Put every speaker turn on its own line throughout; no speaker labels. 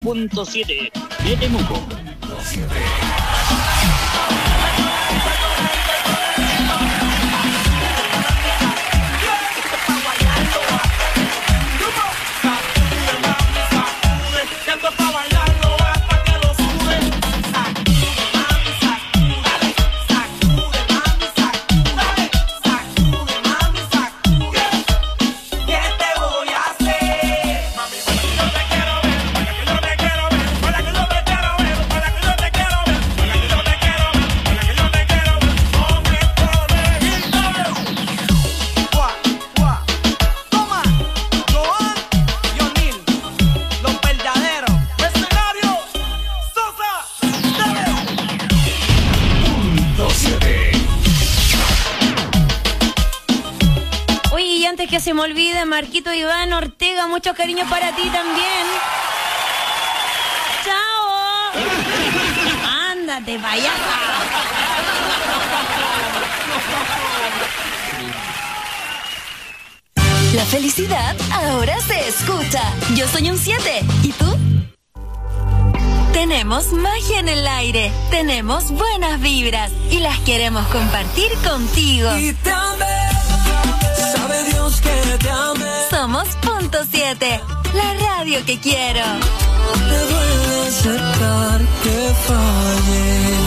106.7 de Temuco.
Que se me olvide, Marquito Iván Ortega, muchos cariños para ti también. ¡Chao! ¡Ándate, payasa!
La felicidad ahora se escucha. Yo soy un 7. ¿Y tú? Tenemos magia en el aire, tenemos buenas vibras y las queremos compartir contigo.
Y te amé, sabe Dios que te amé.
Somos Punto 7, la radio que quiero.
Me duele aceptar que fallé.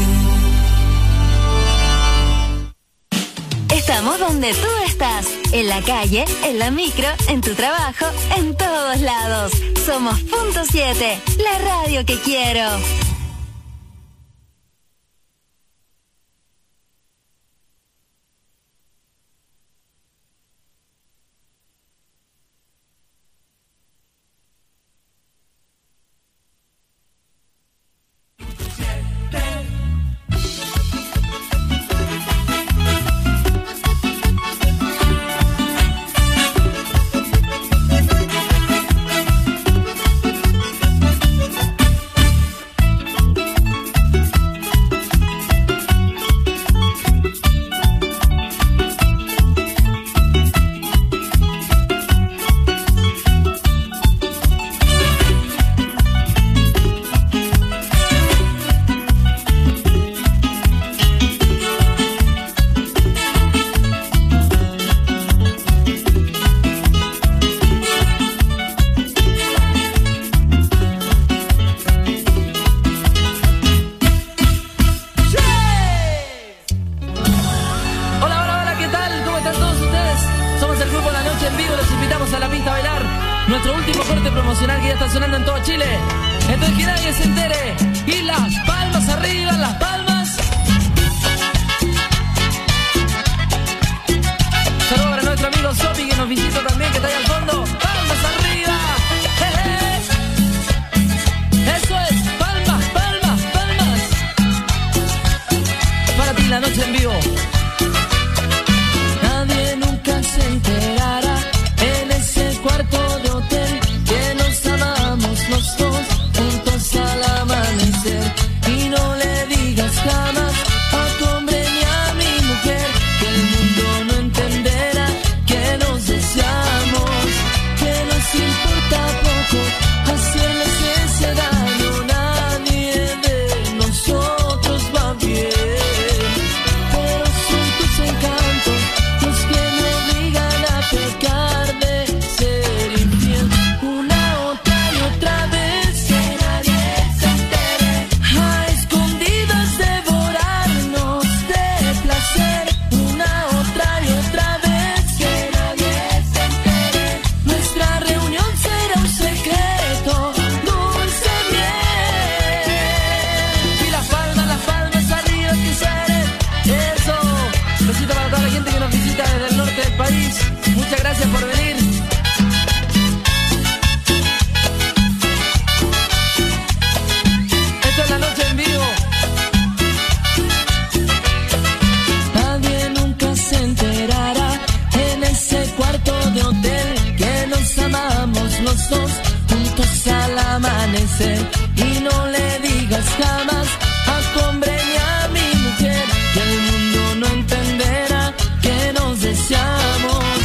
Estamos donde tú estás, en la calle, en la micro, en tu trabajo, en todos lados. Somos Punto 7, la radio que quiero.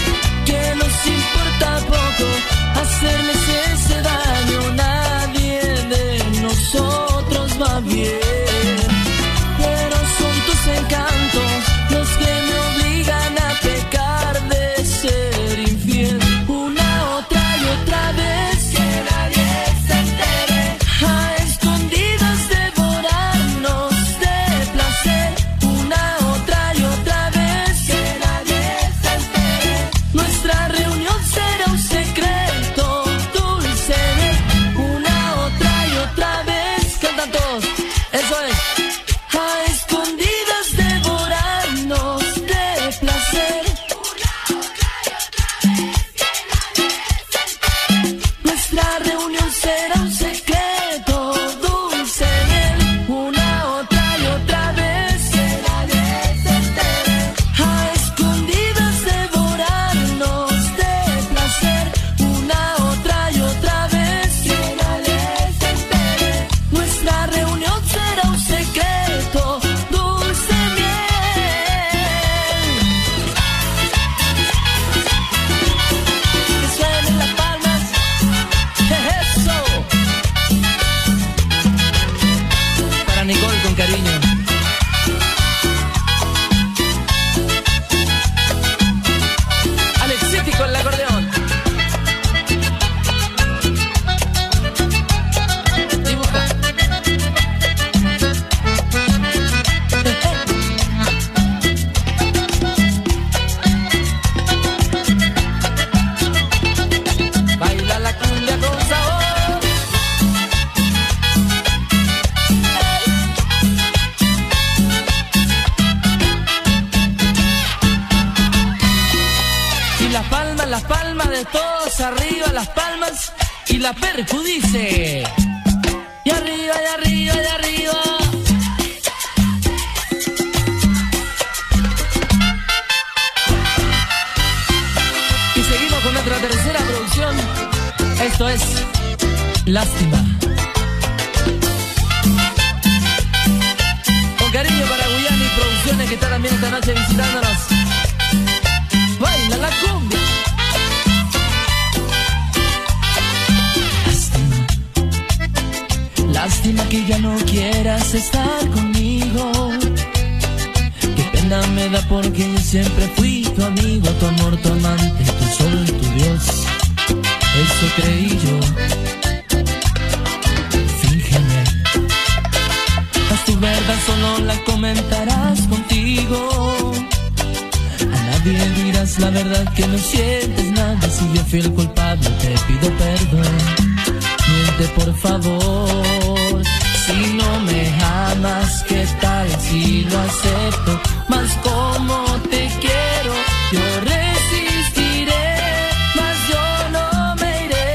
Hacerles ese daño, nadie bien. Pero son tus encantos los que me obligan a pecar de ser infiel. Una, otra y otra vez, que nadie se entere. A escondidas devorarnos de placer. Una, otra y otra vez, que nadie se entere. Nuestra reunión será un secreto dulce. Una, otra y otra vez, cantan todos, eso es. A escondidas devorarnos de placer. Nuestra reunión será un secreto dulce. Una, otra y otra vez, que nadie se entere. A escondidas devorarnos de placer. Una, otra y otra vez, que nadie se entere. Nuestra reunión será un secreto dulce miel. Que suenen las palmas. Eso. Para Nicole con cariño. Alexiti con el acordeón. Dibuja. Baila la cumbia con sabor. Y las palmas de todos arriba, las palmas. Y la percu dice. Y arriba, y arriba, y arriba. Y seguimos con nuestra tercera producción. Esto es Lástima. Con cariño para Guyani Producciones, que está también esta noche visitándonos. Baila la cumbia. Lástima que ya no quieras estar conmigo. Qué pena me da porque yo siempre fui tu amigo, tu amor, tu amante, tu sol, tu Dios. Eso creí yo. Fíngeme. Mas tu verdad solo la comentarás contigo. A nadie dirás la verdad que no sientes nada. Si yo fui el culpable te pido perdón. Miente por favor. Si no me amas, ¿qué tal si lo acepto? Mas como te quiero, yo resistiré. Mas yo no me iré.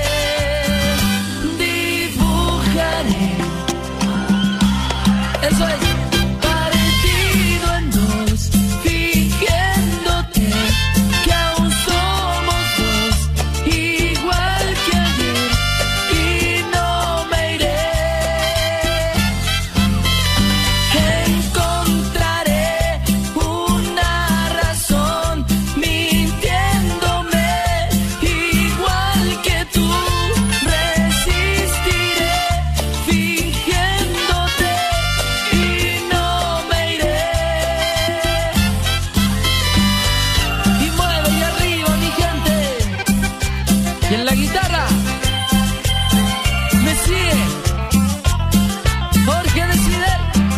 Dibujaré. Eso es. Partido en dos, fingiéndote que aún somos dos, igual que ayer. Y no me iré. Encontraré una razón mintiéndome, igual que tú. Resistiré fingiéndote y no me iré. Y mueve y arriba mi gente. Y en la guitarra me sigue Jorge Decide.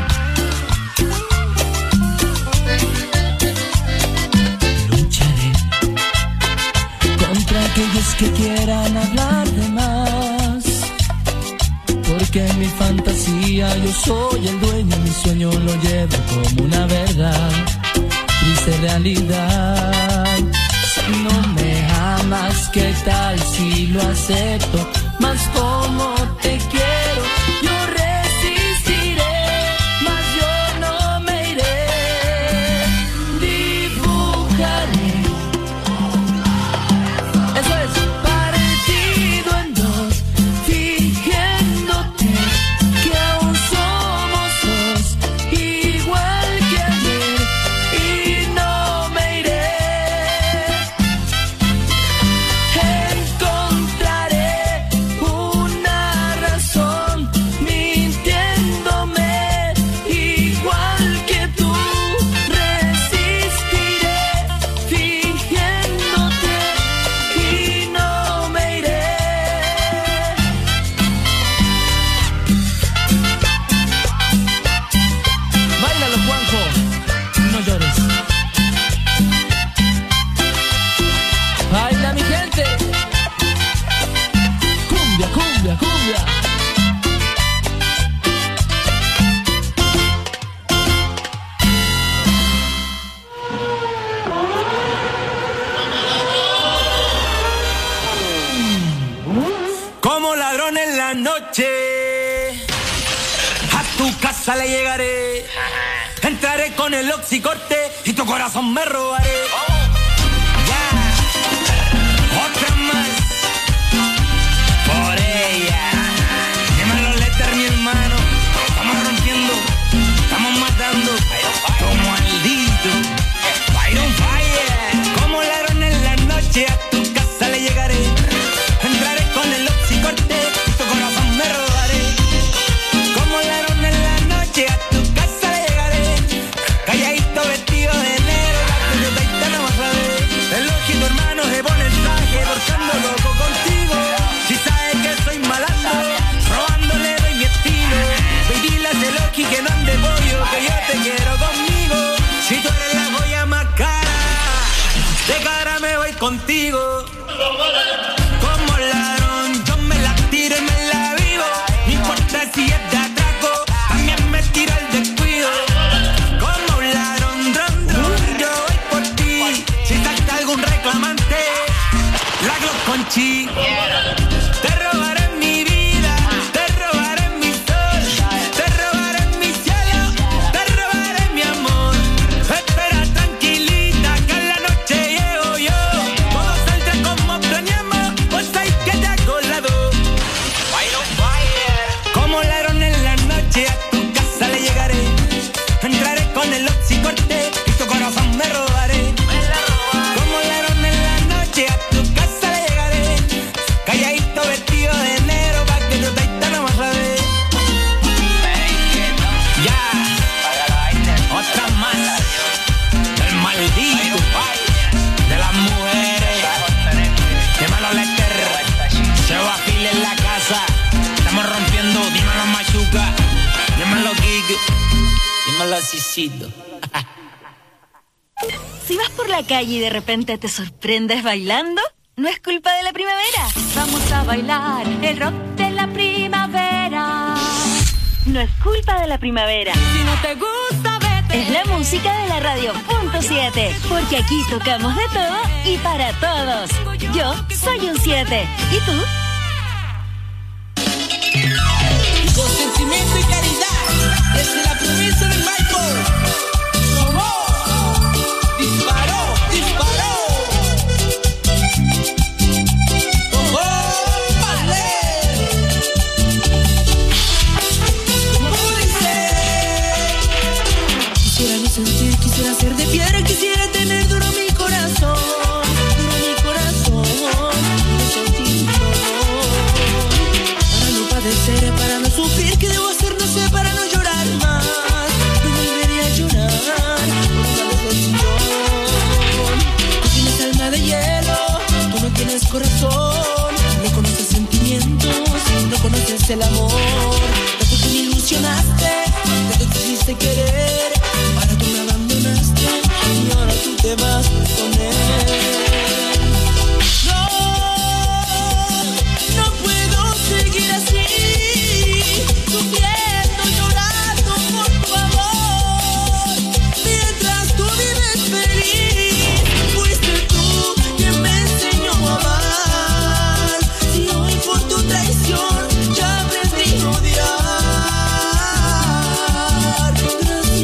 Lucharé contra aquellos que quieran hablar de más, porque en mi fantasía yo soy el dueño, mi sueño lo llevo como una verdad, triste realidad. Si no me amas, ¿qué tal si lo acepto? Mas como te quiero, yo resistiré. Mas yo no me iré. Dibujaré. Eso es. Partido en dos, fingiéndote que aún somos dos, igual que ayer. Y no me iré. Encontraré una razón
tu casa le llegaré. Entraré con el oxicorte y tu corazón me robaré. Ya, otra más por ella. Dímelo, Lester, mi hermano. Estamos rompiendo, estamos matando como maldito. Fire on fire. Como ladrón en la noche a tu casa le llegaré. Entraré con el oxicorte y tu corazón me robaré. Como ladrón en la noche a tu casa le llegaré. Calladito vestido de negro, la taitana más suave. El ojito hermano se pone el traje, torcando loco contigo. Si sabes que soy malandro, robándole doy mi estilo. Baby, la de Loki que no ande pollo, que yo te quiero conmigo. Si tú eres la joya más cara, de cara me voy contigo. Como ladrón, yo me la tiro y me la vivo. No importa si es de atraco, también me tiro el descuido. Como un ladrón, yo voy por ti. Si salta algún reclamante, la Glock con chi. Te robaré mi vida, te robaré mi sol, te robaré mi cielo, te robaré mi amor. Espera tranquilita que en la noche llego yo. Todo saldrá como planeamos, pues hay que te hago lado. Como ladrón en la noche a tu casa le llegaré. Entraré con el oxicorte y tu corazón me robaré. Como ladrón en la noche a tu casa le llegaré. Calladito vestido de negro pa' que tu taitana más suave. Ya, otra más. El maldito de las mujeres. Dímelo, Lester. Se va a fila en la casa. Estamos rompiendo. Dímelo, Machuca. Dímelo, Gig. Dímelo, Cicito.
Si vas por la calle y de repente te sorprendes bailando, no es culpa de la primavera.
Vamos a bailar el rock de la primavera.
No es culpa de la primavera.
Si no te gusta, vete.
Es la música de la radio .7, porque aquí tocamos de todo y para todos. Yo soy un 7. ¿Y tú?
Con sentimiento y caridad, desde la promesa del Michael. Sonó, disparó, disparó. Oh, vale. Como dice, quisiera no sentir, quisiera ser de piedra, quisiera tener duro mi corazón, no sentir dolor, para no padecer, para no sufrir, ¿qué debo hacer? No sé, para no llorar más, no volvería a llorar por una decepción. Tú tienes alma de hielo, tú no tienes corazón, no conoces sentimientos, no conoces el amor. Tanto que me ilusionaste, tanto te hiciste querer, para tú me abandonaste y ahora tú te vas con él. No puedo seguir así, sufriendo, llorando por tu amor. Mientras tú vives feliz, fuiste tú quien me enseñó a amar. Si hoy por tu traición ya aprendí a odiar. Gracias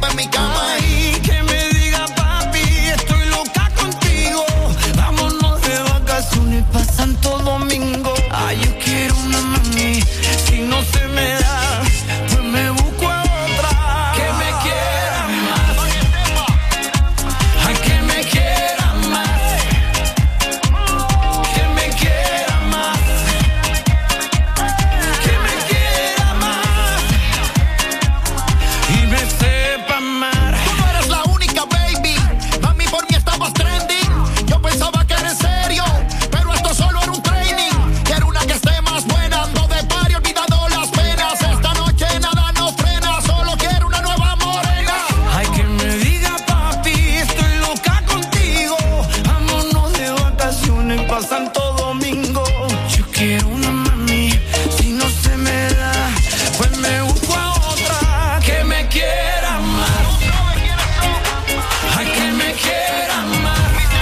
pa' mi cama y que me diga papi, estoy loca contigo. Vámonos de vacaciones pa' Santo Domingo. Ay, yo quiero una mami, si no se me da, pues me busco a otra que me quiera más. Ay, que me quiera más. Que me quiera más. Que me quiera más. Y me sepa amar.
Tú no eres la única, baby. Mami, por mí estabas trending. Yo pensaba que era en serio, pero esto solo era un training. Quiero una que esté más buena, ando de party olvidando las penas. Esta noche nada nos frena, solo quiero una nueva morena.
Ay, que me diga papi, estoy loca contigo. Vámonos de vacaciones pa' Santo Domingo. Yo quiero una mami, si no se me da, pues me busco a otra que me quiera más. Ay, que me quiera más.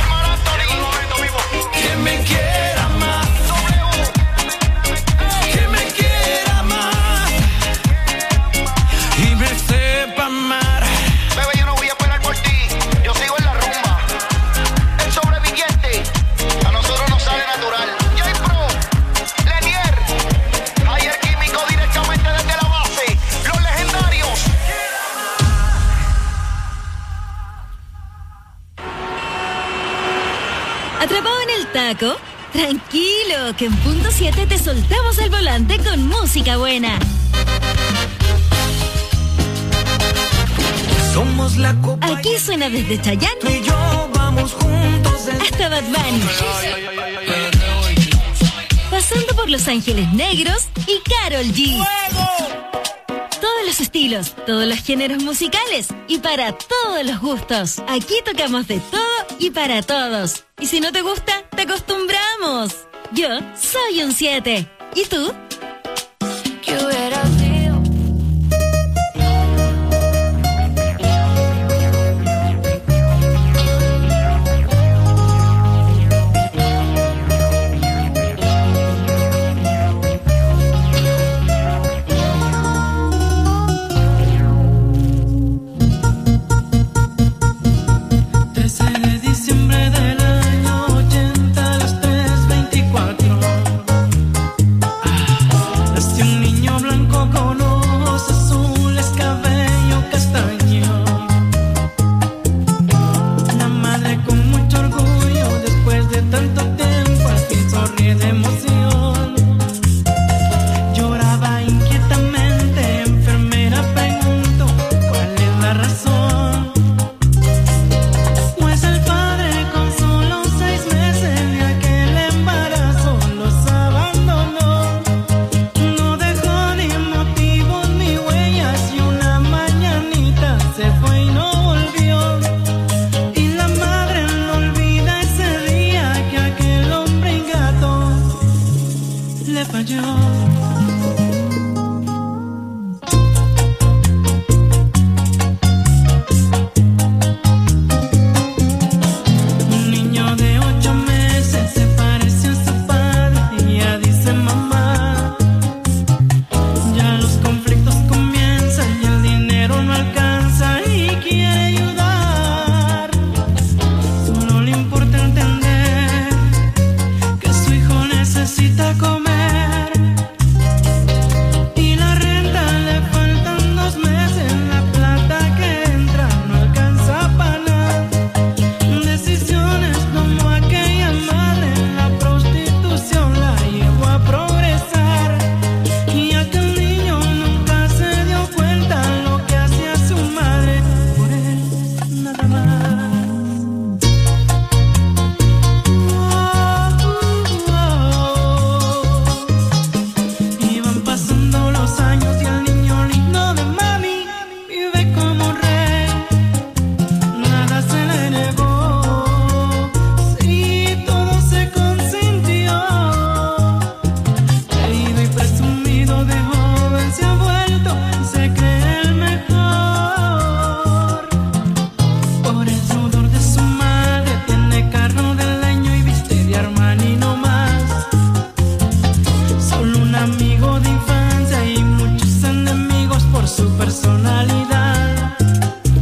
Que me quiera más. Que me quiera más. Y me sepa amar.
Bebé, yo no voy a esperar por ti. Yo sigo en la rumba. El sobreviviente, a nosotros nos sale natural. J-Pro, Lenier, Ayer Químico directamente desde la base. Los legendarios.
¿Atrapado en el taco? Tranquilo, que en punto 7 te soltamos el volante con música buena.
Somos la copa.
Aquí suena desde
Tú
Chayanne
y yo vamos juntos.
hasta Bad Bunny, pasando por Los Ángeles Negros y Karol G. Todos los estilos, todos los géneros musicales y para todos los gustos. Aquí tocamos de todo y para todos. Y si no te gusta, te acostumbramos. Yo soy un 7. ¿Y tú?
¿Qué hubiera sido?
De diciembre del año 80 a las 3:24. Nació un niño blanco con ojos azules, cabello castaño. La madre con mucho orgullo, después de tanto tiempo, al fin sonríe de emoción. Lloraba inquietamente, enfermera preguntó cuál es la razón. Pues el padre con solo 6 meses de aquel embarazo los abandonó. No dejó ni motivos ni huellas y una mañanita se fue y no volvió. Y la madre no olvida ese día que aquel hombre ingrato le falló. Un niño de 8 meses se parece a su padre y ya dice mamá. Ya los conflictos comienzan y el dinero no alcanza y quiere ayudar. Solo le importa entender que su hijo necesita comer. Y la renta le faltan 2 meses, la plata que entra no alcanza para nada. Decisiones como aquella madre, la prostitución la llevó a progresar. Y aquel niño nunca se dio cuenta lo que hacía su madre por él, nada más. Iban pasando los años y el niño lindo de mami vive como un rey. Nada se le negó, sí, todo se consintió. Creído y presumido de joven se ha vuelto y se cree el mejor. Por el sudor de su madre tiene carro de leño y viste de Armani no más. Solo un amigo de infancia y muchos enemigos por su personalidad.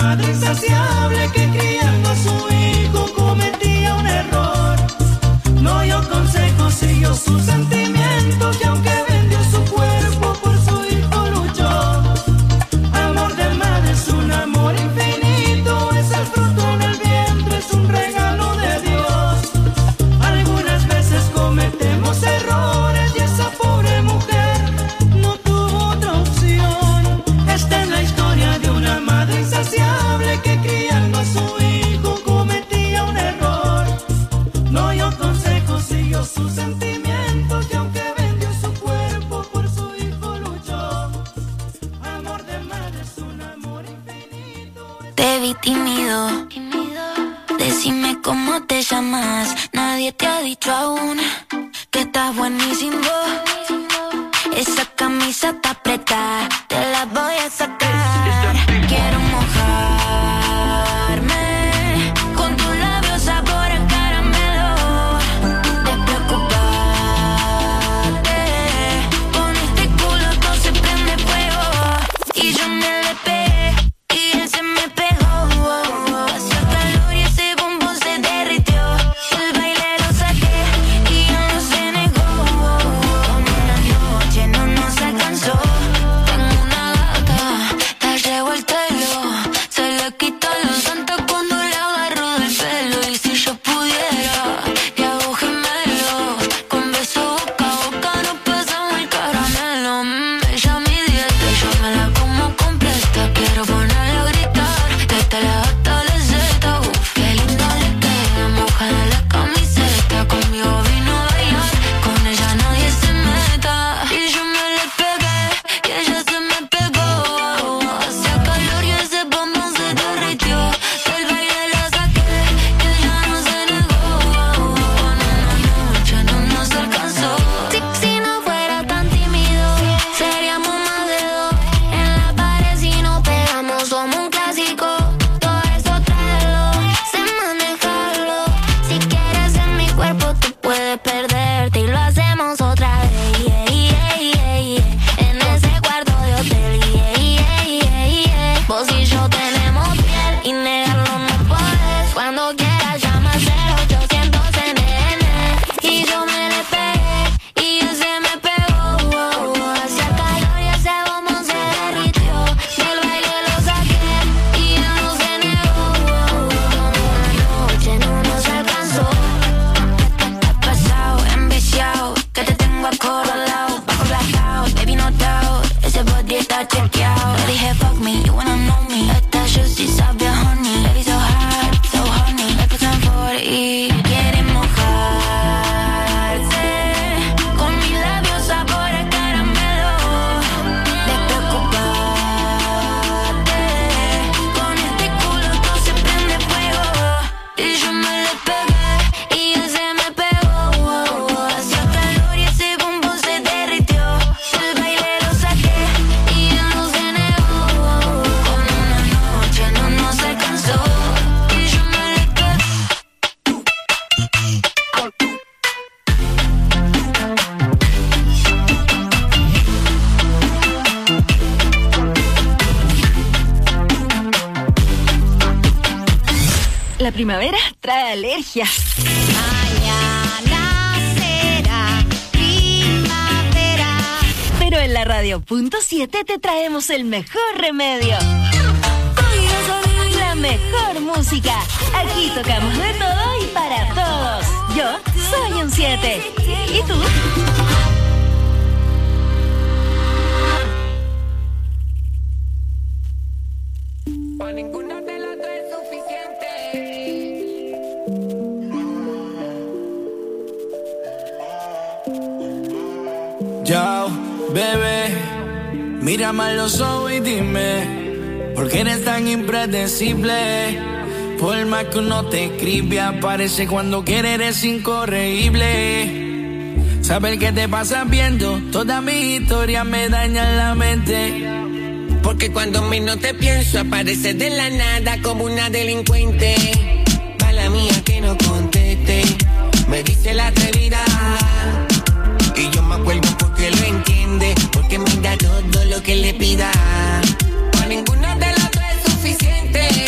madre insaciable que criando a su hijo cometía un error. No dio consejos, siguió sus sentimientos y aunque vendió su cuerpo por su hijo luchó. Amor de madre es un amor infinito, es el fruto en el vientre, es un regalo de Dios. Algunas veces cometemos errores y esa pobre mujer no tuvo otra opción. Esta es la historia de una madre insaciable que criando a su hijo cometía un error. No dio consejos, siguió sus sentimientos y aunque vendió su cuerpo por su hijo luchó. Amor de madre es un amor infinito.
Te vi tímido, decime cómo te llamas. Nadie te ha dicho aún que estás buenísimo. Esa camisa está apretada, te la voy a sacar. Quiero mojarme con tus labios sabor a caramelo. Despreocuparte, con este culo todo se prende fuego. Y yo me le pegué y él se me pegó. Hacía calor y ese bombón se derritió. El baile lo saqué y él no se negó. Con una noche no nos alcanzó. Tengo una gata, está revuelta y lo se le quita los santos cuando le agarro del pelo. Y si yo pudiera, le hago gemelo. Con beso boca a boca nos pasamos el caramelo. Ella mi dieta y yo me la como completa. Quiero ponerla a gritar desde la A hasta la Z. Qué linda le queda, mojada la camiseta. Conmigo vino a bailar, con ella nadie se meta. Y yo me le pegué y ella se me pegó. Hacía calor y ese bombón se derritió. Del baile la saqué y ella no se negó. Con una noche no nos alcanzó. Si no fuera tan tímido, seríamos más de dos. En la pared si nos pegamos somos un clásico. Todo eso tráelo, sé manejarlo. Si quieres en mi cuerpo tú puedes perderte y lo hacemos otra vez. En ese cuarto de hotel. Vos y yo tenemos piel y negarlo no puedes. Cuando quieras llama al 0800 NN. Y yo me le pegué y él se me pegó. Hacía calor y ese bombón se derritió. Del baile lo saqué y él no se negó. Una noche no nos alcanzó. Pasado, enviciado, que te tengo acorralado. Bajo blackout, baby no doubt. Ese body está chequeado. Le dije fuck me, you wanna know me. Esta juicy sabe a honey. Baby so hot, so honey. Let's put some 40. Quiere mojarse con mis labios sabor a caramelo. Despreocuparte, con este culo todo se prende fuego. Y yo me le pegué y él se me pegó. Hacía calor y ese bombón se derritió. Del baile lo saqué y él no se negó. Con una noche no nos alcanzó. Y yo me le pegué.
La primavera trae alergia.
Mañana será primavera.
Pero en la radio.7 te traemos el mejor remedio. La mejor música. Aquí tocamos de todo y para todos. Yo soy un 7. ¿Y tú?
Pa' ninguna de las dos es suficiente.
Yo, bebé, mírame a los ojos y dime, ¿por qué eres tan impredecible? Por más que uno te escribe, aparece cuando quiere, eres incorregible. Saber qué te pasa viendo toda mi historia me daña la mente.
Porque cuando menos te pienso, apareces de la nada como una delincuente. Mala mía que no conteste, me dice la atrevida. Y yo me acuerdo porque lo entiende, porque me da todo lo que le pida. Pa' ninguna de las dos es suficiente.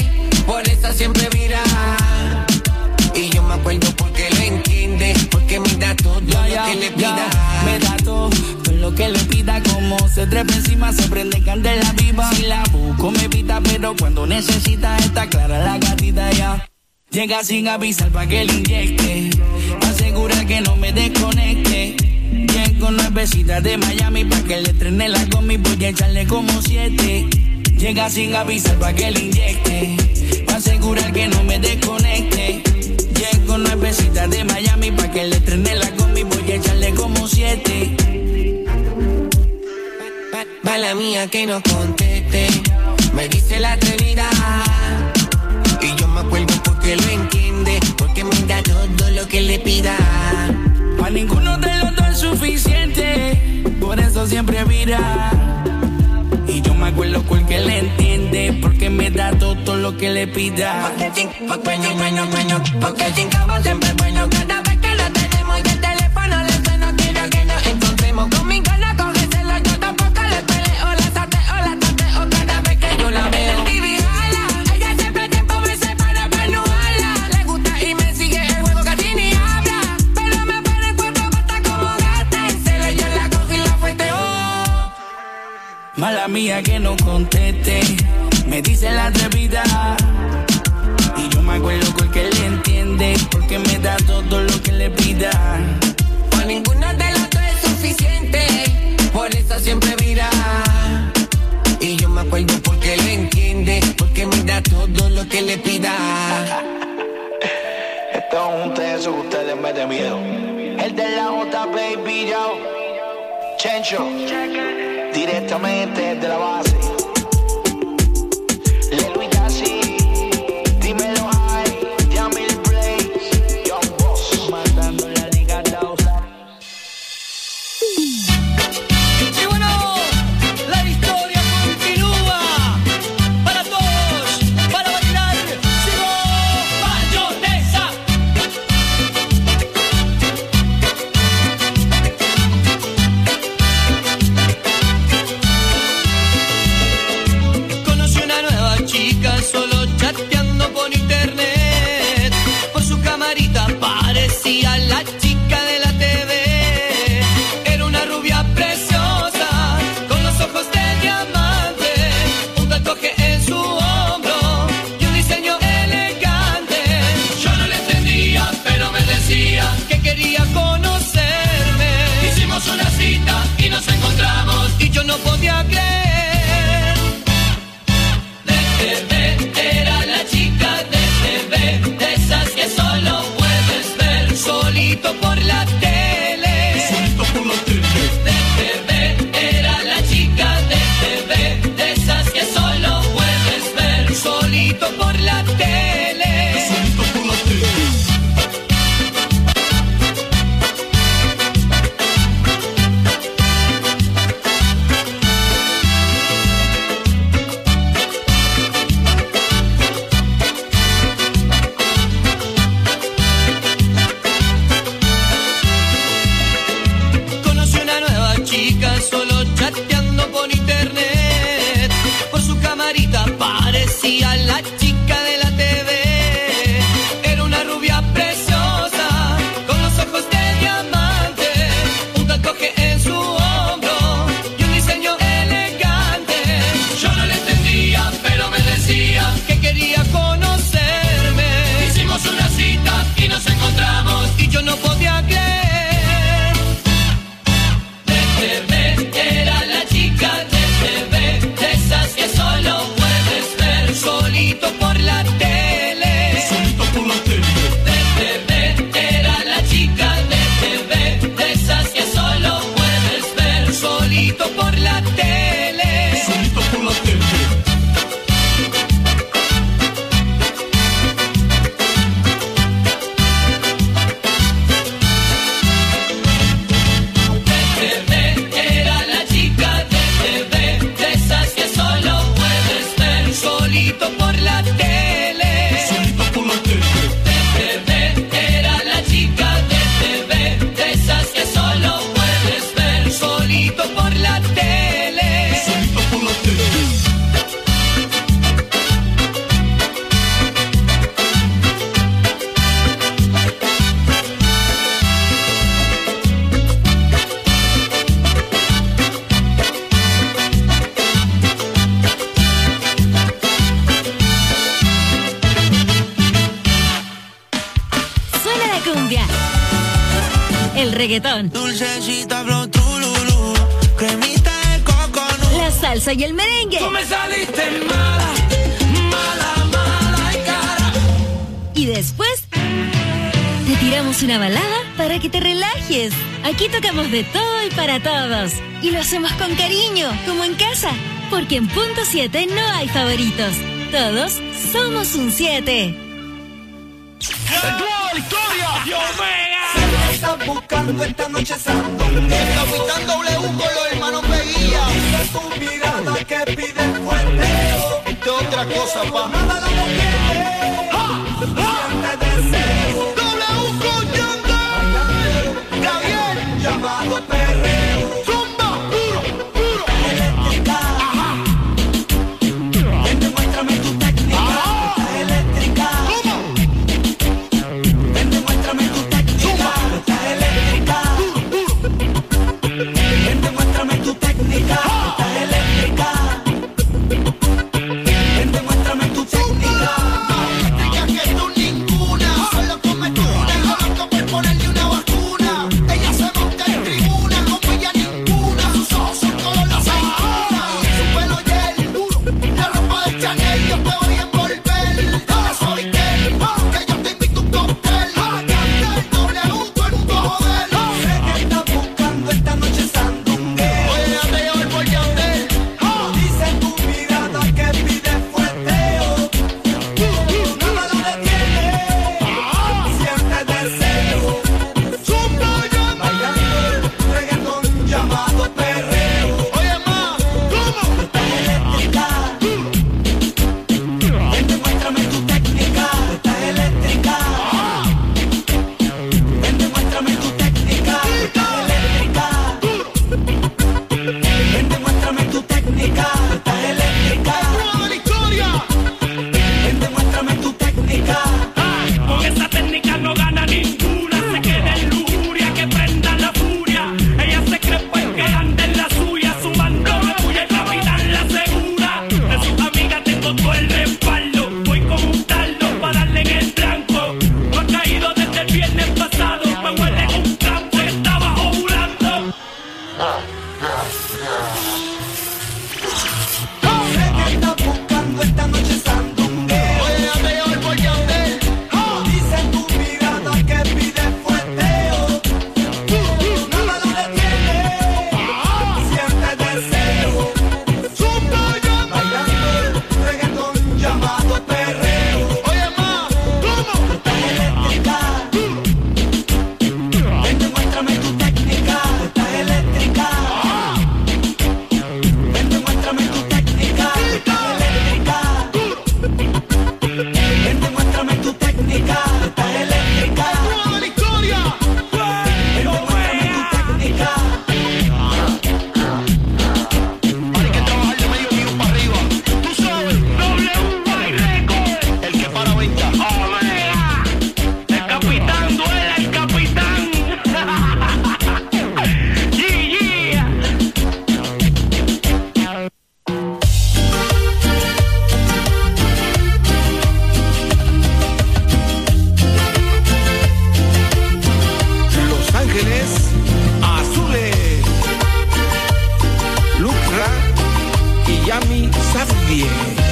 siempre vira. Y yo me acuerdo porque lo entiende, porque me da todo lo que le pida.
Me da todo lo que le pida, como se trepa encima, se prende candela viva. Si la busco me pita, pero cuando necesita está clara la gatita ya. Llega sin avisar pa' que le inyecte, pa' asegurar que no me desconecte. Llego nuevecita de Miami pa' que le estrene la combi, voy a echarle como 7. Llega sin avisar pa' que le inyecte, pa' asegurar que no me desconecte. Llego nuevecita de Miami pa' que le estrene la combi, voy a echarle como 7.
Mala mía que no conteste, me dice la atrevida. Y yo me acuerdo porque lo entiende, porque me da todo lo que le pida.
Pa' ninguno de los dos es suficiente, por eso siempre vira. Y yo me acuerdo porque le entiende, porque me da todo lo que le pida.
Porque el chincabo siempre es bueno. Cada vez que lo tenemos y el teléfono le suena, quiero que nos encontremos. Con mi gana cógeselo, yo tampoco le peleo. La tateo cada vez que yo la veo. Baby, jala, ella siempre tiempo me separa para no hablar. Le gusta y me sigue el juego, casi ni habla. Pero me pone cuatro patas como gata. En celo yo la cojo y la fueteo.
Mala mía que no conteste, me dice la atrevida. Y yo me acuerdo porque él entiende, porque me da todo lo que le pida.
Pa' ninguno de los dos es suficiente, por eso siempre vira. Y yo me acuerdo porque él entiende, porque me da todo lo que le pida.
Esto es un tenso que ustedes meten miedo. El de la J, baby, yo. Chencho, directamente desde la base. Leluis Gassi, dímelo high, Yamil Blaze, Young Boss, mandando la liga Dausa.
Y bueno, la historia continúa. Para todos, para bailar, sigo mayonesa. Conocí una nueva chica solo chateando por internet. Por su camarita parecía la chica de la TV. Era una rubia preciosa, con los ojos de diamante, un tatuaje en su hombro y un diseño elegante. Yo no le entendía, pero me decía que quería conocerme. Hicimos una cita y nos encontramos y yo no podía creer. De TV, era la chica de TV, de esas que solo puedes ver solito por la tele. Solito por la tele. De TV, era la chica de TV, de esas que solo puedes ver solito por la tele. Solito por la tele. Conocí una nueva chica solo chateando por internet. Por su camarita parecía la chica de la TV.
el reggaetón,
Dulcecita, flow, trululú, cremita de coconut.
la salsa y el merengue.
Tú me saliste mala, mala, mala y cara.
Y después te tiramos una balada para que te relajes. Aquí tocamos de todo y para todos. Y lo hacemos con cariño, como en casa. Porque en punto 7 no hay favoritos. Todos somos un 7.
Se está buscando esta noche sandunga. El capitán W con los hermanos Veguía. Dice tu mirada que pide fuerteo. De otra cosa, pa. Nada lo quiere. Siente deseo. W con Yandel. Gabriel, llamado perreo. Zumba, puro, puro. Eléctrica. Ajá. Ven, demuéstrame tu técnica. Estás eléctrica. ¿Cómo? Ven, demuéstrame tu técnica. Estás eléctrica. Ven, demuéstrame tu técnica. Estás eléctrica. Ven, demuéstrame tu técnica. Técnica que tú ninguna. Solo come tú una. Loco por ponerle una vacuna. Ella se monta en tribuna. Como ella ninguna. Sus ojos son color la aceituna. Su pelo gel duro. La ropa de Chanel. Yo te voy a envolver. Ahora soy que yo te invito a un cóctel. Candel, W, todo el mundo joder. Sé que estás buscando esta noche sandungueo. Oye, ya te llevo el por Yandel. Dice tu mirada que pide fuerteo. Nada lo detiene. Siente deseo. Zumba, bailando el reggaetón llamado perreo. Oye, ma, ¿cómo? Estás eléctrica. Ven, demuéstrame tu técnica. Estás eléctrica. Ven, demuéstrame tu técnica. Estás eléctrica. Ven, demuéstrame tu técnica. Estás eléctrica. ¡Toda la historia! Ven, demuéstrame tu técnica.
Con esa técnica no gana ninguna. Se queda en lujuria, que prenda la furia. Ella se cree pues que anda en la suya. Sumando la puya, el capitán la asegura. De sus amigas tengo todo el respaldo. Voy como un taldo para darle en el blanco. No ha caído desde el viernes pasado. Me huele un campo y estaba ovulando.
Sé que estás buscando esta noche sandungueo. Oye, ya te llevo el por Yandel. Dice tu mirada que pide fuerteo. Nada lo detiene. Siente deseo. Zumba, bailando el reggaetón llamado perreo. Oye, ma, ¿cómo? Estás eléctrica. Ven, demuéstrame tu técnica. Estás eléctrica. Ven, demuéstrame tu técnica. Estás eléctrica. Ven, demuéstrame tu técnica. Estás eléctrica. ¡Toda la historia! Ven, demuéstrame tu técnica. Hay que trabajar de medio kilo para arriba. Tú sabes, W Record. El que para venta.
¡Omega! El capitán duele al capitán. GG.
Los Ángeles Azules. Lucra y Yami Safdie.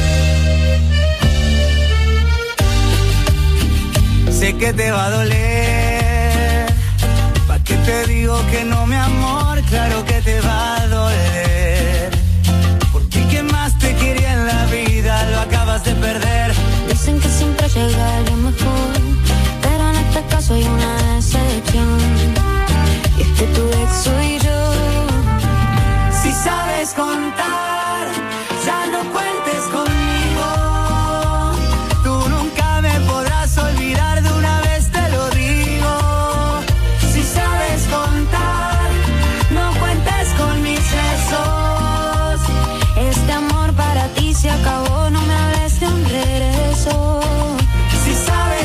Sé que te va a doler. ¿Pa' qué te digo que no, mi amor? Claro que te va a doler. Porque quien más te quería en la vida lo acabas de perder.
Dicen que siempre llega lo mejor, pero en este caso hay una decepción. Y es que tu ex soy yo.
Si sabes contar, ya no cuentes conmigo. Tú nunca me podrás olvidar, de una vez te lo digo. Si sabes contar, no cuentes con mis besos.
Este amor para ti se acabó, no me hables de un regreso.
Si sabes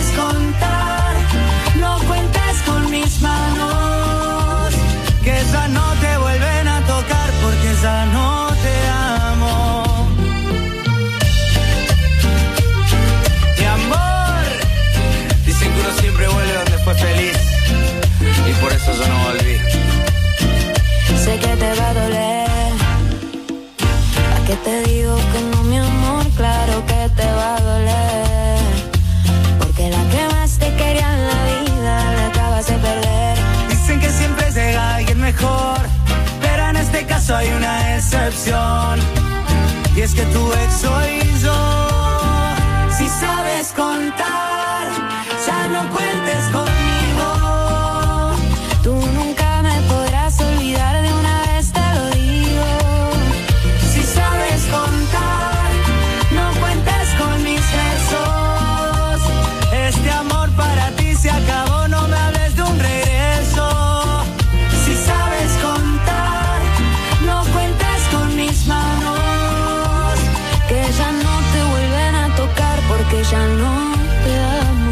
caso hay una excepción, y es que tu ex soy yo. Si sabes contar, ya no cuentes conmigo.
Tú nunca me podrás olvidar, de una vez te lo digo.
Si sabes contar, no cuentes con mis besos. Este amor para ti se acabó, no me hables de un regreso. Si sabes contar, no cuentes con mis manos,
que ya no te vuelven a tocar porque ya no te amo.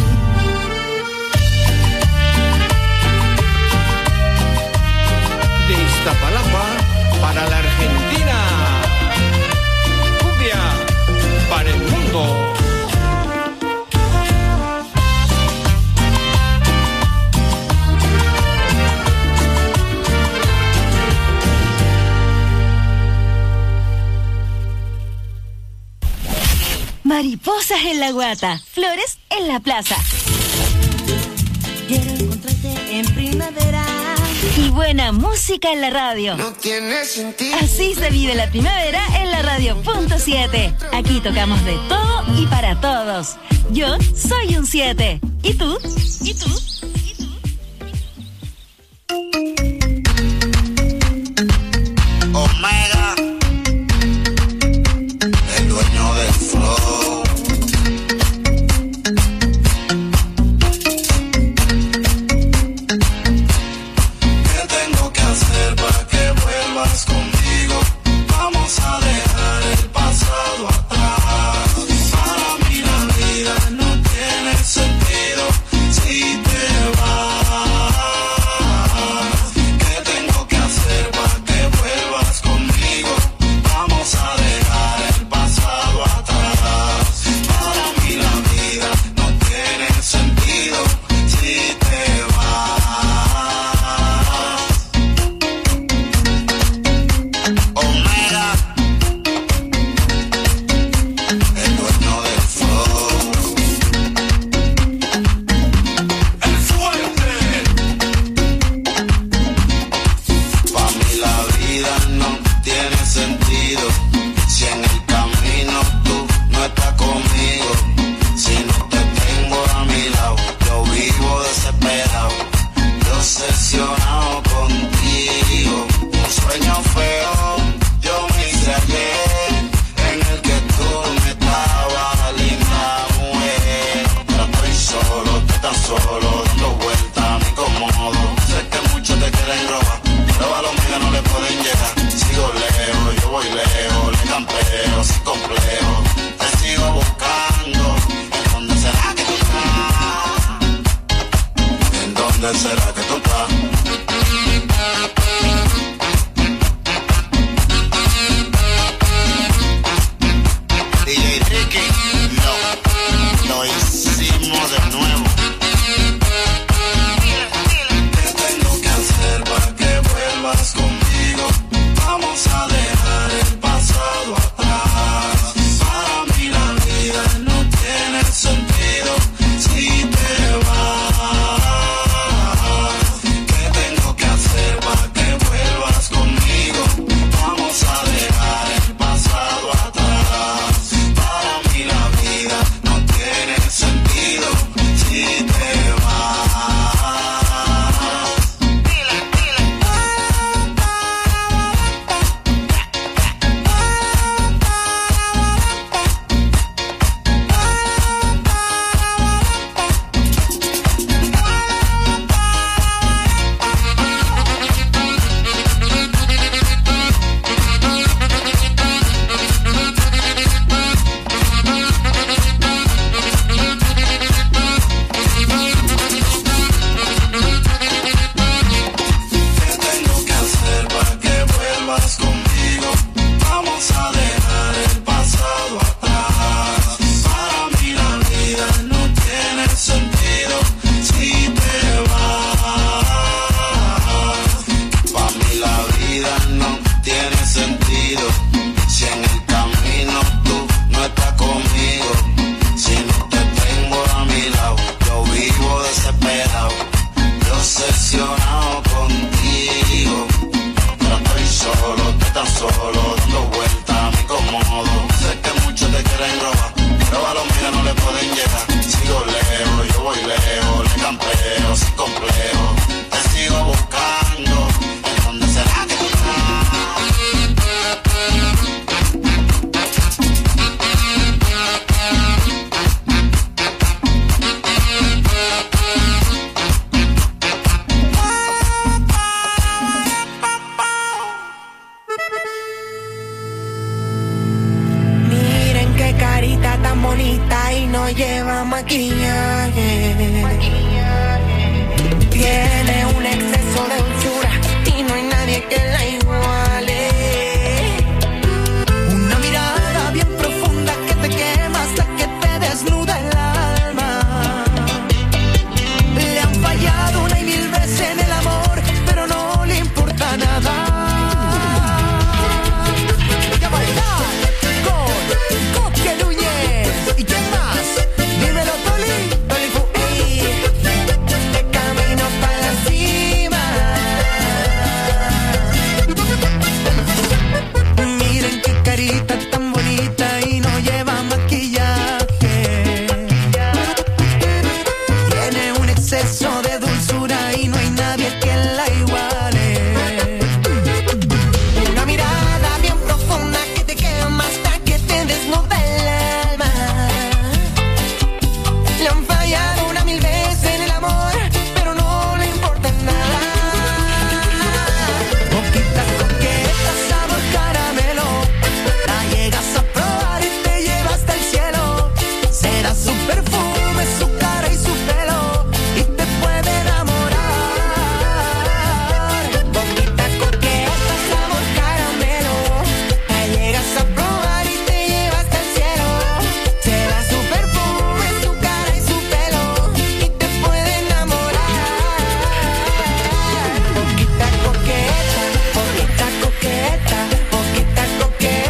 De Iztapalapa para la Argentina, cumbia para el mundo.
Mariposas en la guata, flores en la plaza.
Quiero encontrarte en primavera.
Y buena música en la radio.
No tiene sentido.
Así se vive la primavera en la radio .7. Aquí tocamos de todo y para todos. Yo soy un 7. ¿Y tú? ¿Y tú?
Omega, el dueño del flow. ¿Qué tengo que hacer para que vuelvas conmigo? Vamos a dejar el pasado atrás. Para mí la vida no tiene sentido si te vas. ¿Qué tengo que hacer para que vuelvas conmigo? Vamos a dejar el pasado atrás. Para mí la vida no tiene sentido si te vas. Omega, el dueño del flow. El fuerte. Pa' mí la vida no tiene sentido si en el camino tú no estás conmigo. Si no te tengo a mi lado, yo vivo desesperado, obsesionado contigo. Un sueño feo yo me hice ayer, en el que tú me estabas, linda mujer. Pero estoy solo, estoy tan solo, dando vueltas, me incomodo. Sé que muchos te quieren robar, pero a los míos no le pueden llegar. Sigo lejos, yo voy lejos, le campeo sin complejo. Te sigo buscando, ¿en dónde será que tú estás? ¿En dónde será que tú estás? DJ Ricky, lo hicimos de nuevo. ¿Qué tengo que hacer para que vuelvas conmigo? Vamos a dejar el pasado atrás. Para mí la vida no tiene sentido si te vas.
que no le pueden llegar. Sigo lejos, yo voy lejos, le campeo sin complejo. Te sigo buscando, ¿en dónde será que tú
tan bonita y no lleva maquillaje. Tiene un exceso de dulzura y no hay nadie que la iguale. Una mirada bien profunda que te quema hasta que te desnuda el alma. Le han fallado una y mil veces en el amor, pero no le importa nada. Tan bonita y no lleva maquillaje. Tiene un exceso de dulzura y no hay nadie que la iguale. Una mirada bien profunda que te quema hasta que te desnuda el alma. Le han fallado una mil veces en el amor, pero no le importa nada. Poquita coqueta, sabor caramelo. Llegas a probar y te lleva hasta el cielo. Será su perfume, su cara y su pelo, y te puede enamorar. Bonita coqueta, sabor caramelo. La llegas a probar y te lleva hasta el cielo. Será su perfume, su cara y su pelo, y te puede enamorar. Poquita coqueta, poquita coqueta, poquita coqueta.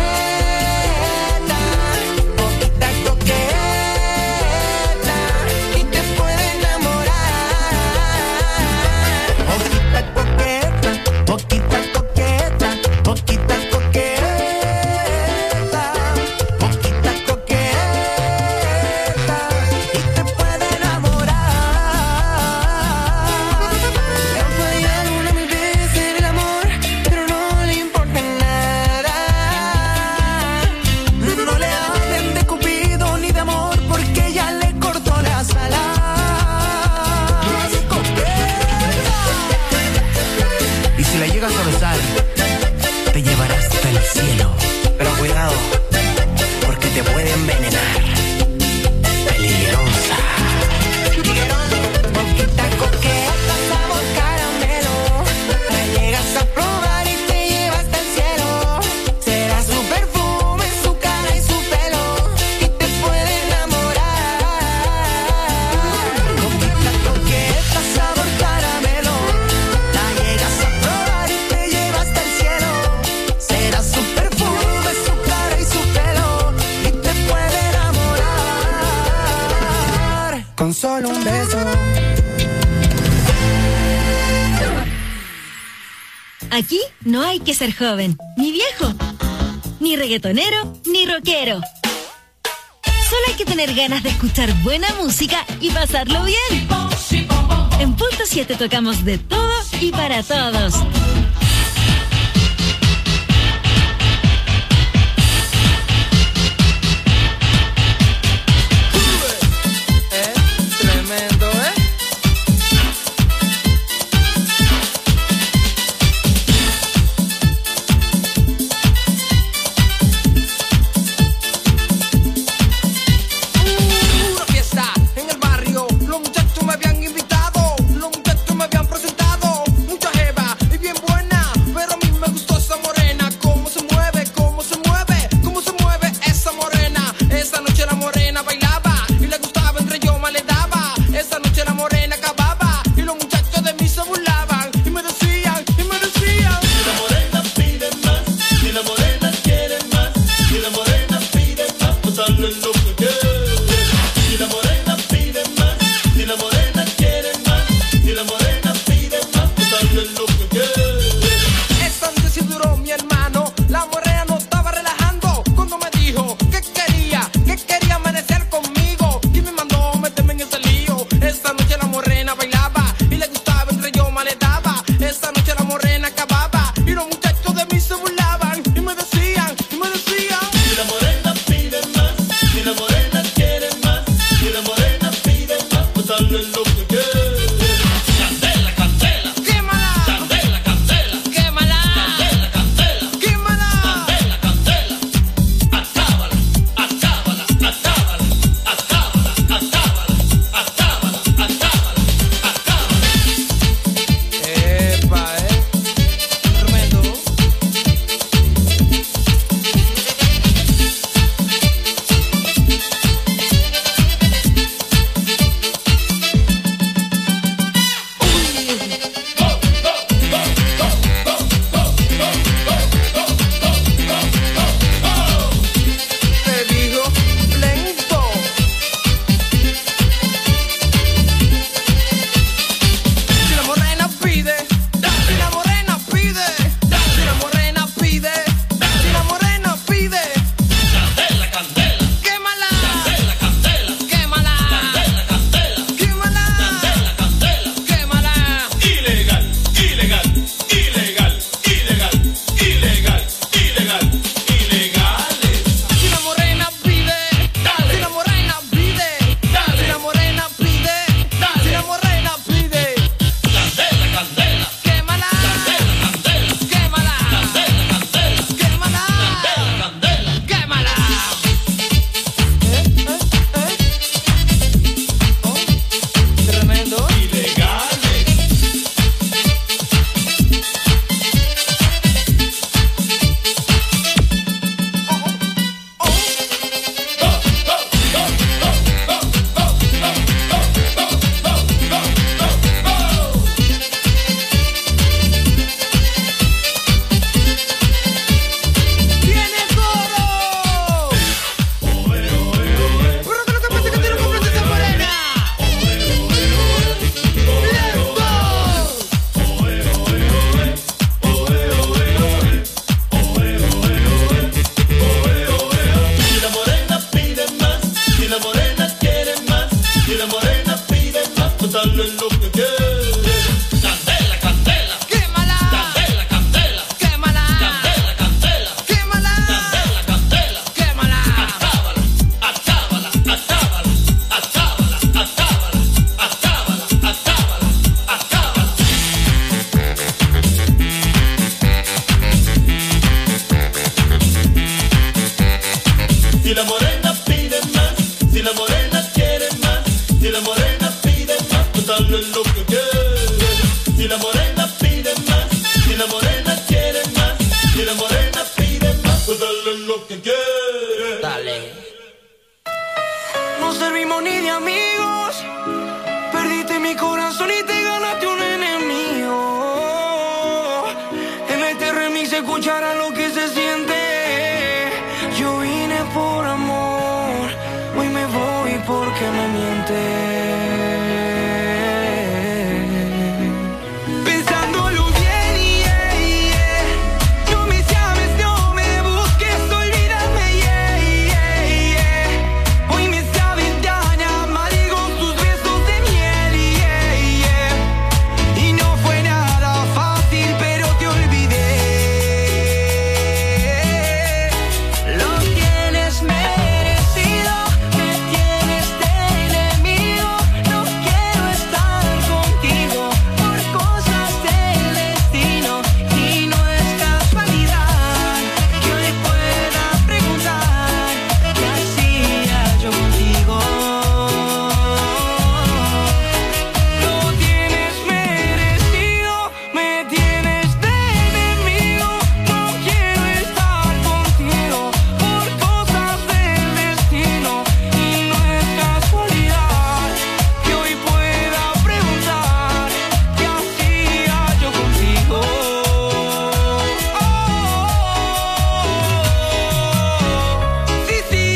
Te llevará hasta el cielo. Pero cuidado, porque te puede envenenar. Peligrosa. Poquita coqueta, sabor caramelo. La llegas a probar y te lleva hasta el cielo. Será su perfume, su cara y su pelo, y te puede enamorar. Poquita coqueta, sabor caramelo. La llegas a probar y te lleva hasta el cielo. Será su perfume, su cara y su pelo, y te puede enamorar. Con solo un beso.
Aquí no hay que ser joven, ni viejo, ni reggaetonero, ni rockero. Solo hay que tener ganas de escuchar buena música y pasarlo bien. En Punto 7 tocamos de todo y para todos.
Tremendo, ¿eh? Una fiesta en el barrio, los muchachos me habían invitado, los muchachos me habían presentado, mucha jeva y bien buena.
dale lo que quieres. Candela, candela, quémala. Candela, candela, quémala. Candela, candela, quémala. Candela, candela, quémala. Acábala, acábala, acábala, acábala, acábala, acábala, acábala, acábala. Si la morena pide más, si la morena quiere más, si la morena pide más, pues dale lo que quiere. Si la morena pide más, si la morena quiere más, si la morena pide más, pues dale lo que quiere. Dale.
No servimos ni de amigos, perdiste mi corazón y te ganaste un enemigo. En este remix se escuchará lo que se siente. Yo vine por amor, hoy me voy porque me miente. Pensándolo bien, no me llames, no me busques, olvídame, hoy me saben tan amargos tus besos de miel, y no fue nada fácil, pero te olvidé. Lo tienes merecido, me tienes de enemigo, no quiero estar contigo por cosas del destino, y no es casualidad que hoy pueda preguntar qué hacía yo contigo. Lo tienes merecido, me tienes de enemigo, no quiero estar contigo por cosas del destino, y no es casualidad que hoy pueda preguntar qué hacía yo contigo. Sí, sí,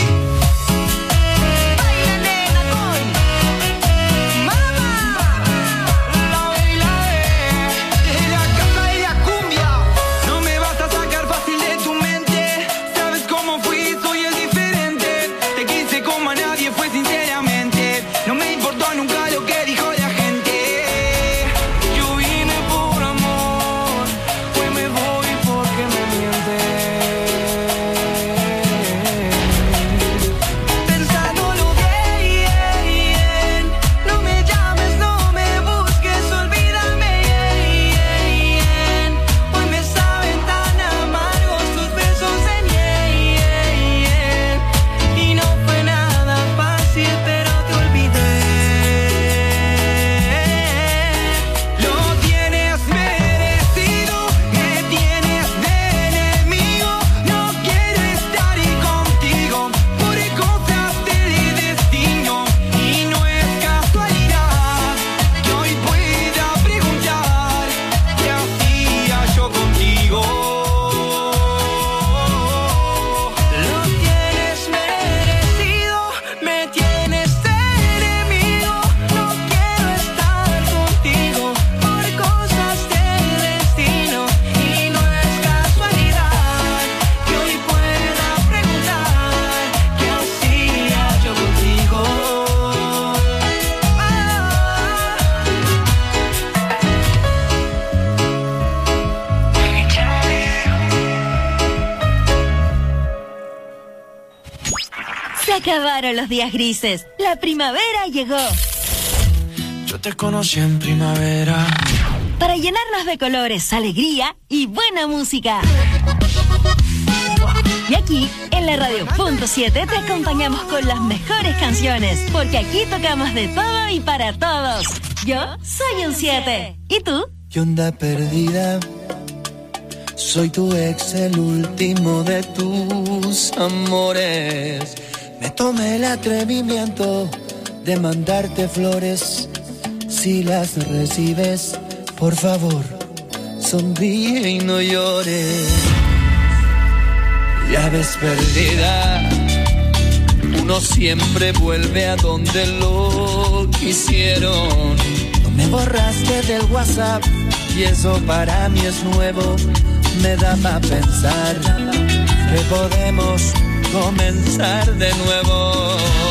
baila nena con mamá, la baila de la casa de la cumbia. No me vas a sacar fácil de tu mente, sabes cómo fui, soy el diferente. Te quise como a nadie, fue sinceramente, no me importó nunca lo que dijo la gente. Yo vine por amor, hoy me voy porque me miente. Pensándolo bien, no me llames, no me busques, olvídame, hoy me saben tan amargos tus besos de miel, y no fue nada fácil, pero te olvidé. Lo tienes merecido, me tienes de enemigo, no quiero estar contigo por cosas del destino, y no es casualidad que hoy pueda preguntar qué hacía yo contigo. Lo tienes merecido, me tienes de enemigo, no quiero estar contigo por cosas del destino, y no es casualidad que hoy pueda preguntar qué hacía yo contigo.
Se acabaron los días grises. La primavera llegó.
Yo te conocí en primavera.
Para llenarnos de colores, alegría y buena música. Y aquí, en la Radio.7, te acompañamos con las mejores canciones, porque aquí tocamos de todo y para todos. Yo soy un 7. ¿Y tú?
¿Qué onda perdida? Soy tu ex, el último de tus amores. Me tomé el atrevimiento de mandarte flores. Si las recibes, por favor, sonríe y no llores. Ya ves perdida, uno siempre vuelve a donde lo quisieron. No me borraste del WhatsApp y eso para mí es nuevo. Me da para pensar que podemos comenzar de nuevo.